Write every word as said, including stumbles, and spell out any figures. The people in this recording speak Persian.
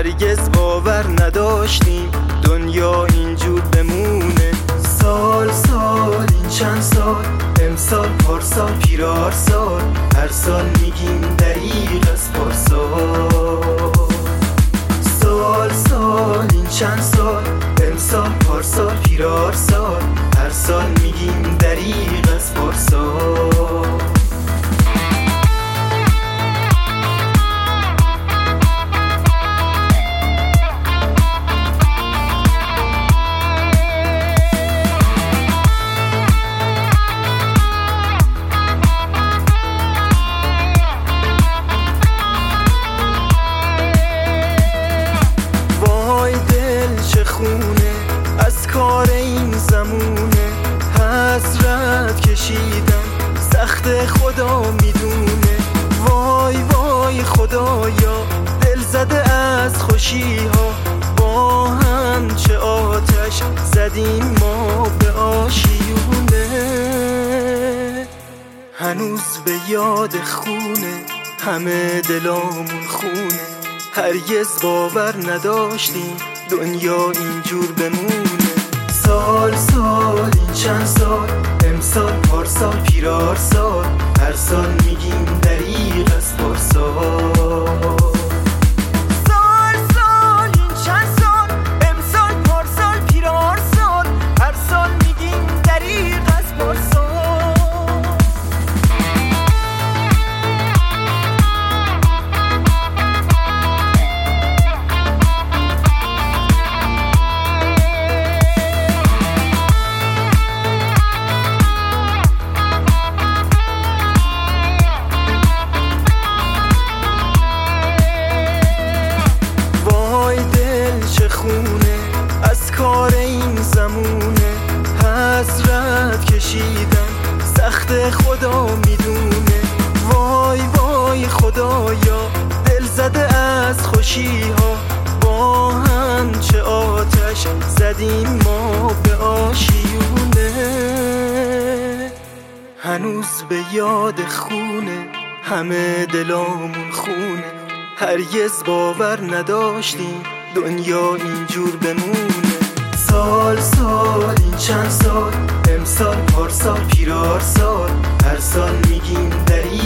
هرگز باور نداشتیم دنیا اینجور بمونه. سال سال این چند سال، امسال پارسال پیرار سال، هر سال میگیم دریغ از پارسال. سال سال این چند سال، امسال پارسال پیرار سال، هر سال میگیم دریغ از پارسال. خونه از کار این زمونه، حسرت کشیدن سخت خدا میدونه. وای وای خدایا دل زده از خوشی ها، با هم چه آتش زدیم ما به آشیونه. هنوز به یاد خونه همه دلامون خونه، هرگز باور نداشتیم دنیا اینجور بمونه. سال سال این چند سال، امسال پارسال پیرار سال، هر سال میگیم دریغ از پارسال. سال سال این چند سال، امسال پارسال پیرار سال، هر سال میگیم دریغ از پارسال. خونه از کار این زمونه، حسرت کشیدن سخت خدا میدونه. وای وای خدایا دل زده از خوشی ها، با هم چه آتش زدیم ما به آشیونه. هنوز به یاد خونه همه دلامون خونه، هرگز باور نداشتیم دنیا اینجور بمونه. سال سال این چند سال، امسال پارسال پیرار سال، هر سال میگیم دریغ